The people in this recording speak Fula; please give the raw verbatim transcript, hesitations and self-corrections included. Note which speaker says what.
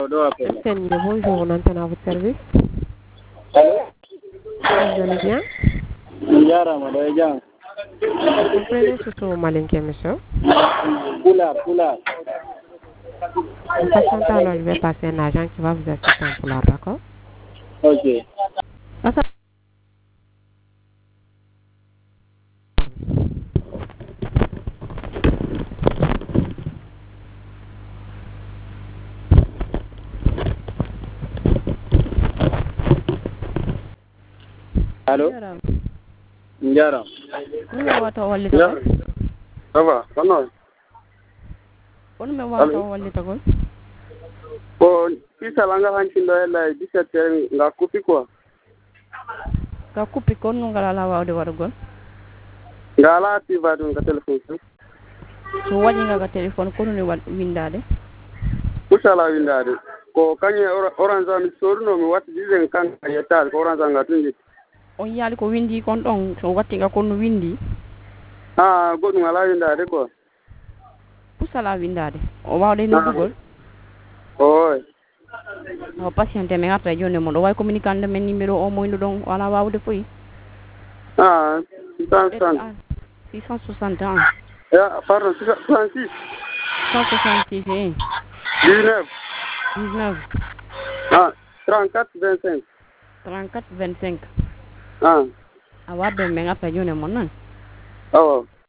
Speaker 1: Capitaine, bonjour, on entend à votre service.
Speaker 2: Allô?
Speaker 1: Vous allez bien?
Speaker 2: Njara, madame Jean.
Speaker 1: Vous prenez surtout Malinké, monsieur.
Speaker 2: Poula, Poula.
Speaker 1: En patientant, alors, je vais passer un agent qui va vous assister en Poula, d'accord?
Speaker 2: Ok.
Speaker 1: Ah, ça-
Speaker 2: Allô?
Speaker 1: Njara.
Speaker 2: Njara.
Speaker 1: Vous me wata walli
Speaker 2: Ya.
Speaker 1: tagol?
Speaker 2: Ça va? Comment?
Speaker 1: Vous me wata walli tagol?
Speaker 2: Bon, si ça l'a rendu dans la dix-sept heures, on a coupé quoi?
Speaker 1: Ka kupi kon nu ngala la wawde warugol.
Speaker 2: Ngala ti va don ka téléphone.
Speaker 1: So waɗi ngaga téléphone kono ni waɗ windade.
Speaker 2: Kusala windade. Ko kanye orange mi sorno mi wati dizen kan yetal ko orange ngatundi.
Speaker 1: On yaali ko windi kon ɗon so watti nga kon no windi.
Speaker 2: Ah, goɗɗum ngala windade quoi.
Speaker 1: Pusala windade. O wawde noddugol.
Speaker 2: Oy.
Speaker 1: O patiente mi arta joni mon o way communicande men numéro o moyno ɗon wala wawde foyi.
Speaker 2: Ah, six cent soixante.
Speaker 1: six cent soixante ans.
Speaker 2: Ya, pardon, six cent soixante-six.
Speaker 1: cent soixante-six hein.
Speaker 2: dix-neuf.
Speaker 1: dix-neuf.
Speaker 2: Ah, trente-quatre vingt-cinq.
Speaker 1: trente-quatre vingt-cinq.
Speaker 2: Ah.
Speaker 1: A wadde mi arta joni mon non.
Speaker 2: Oh.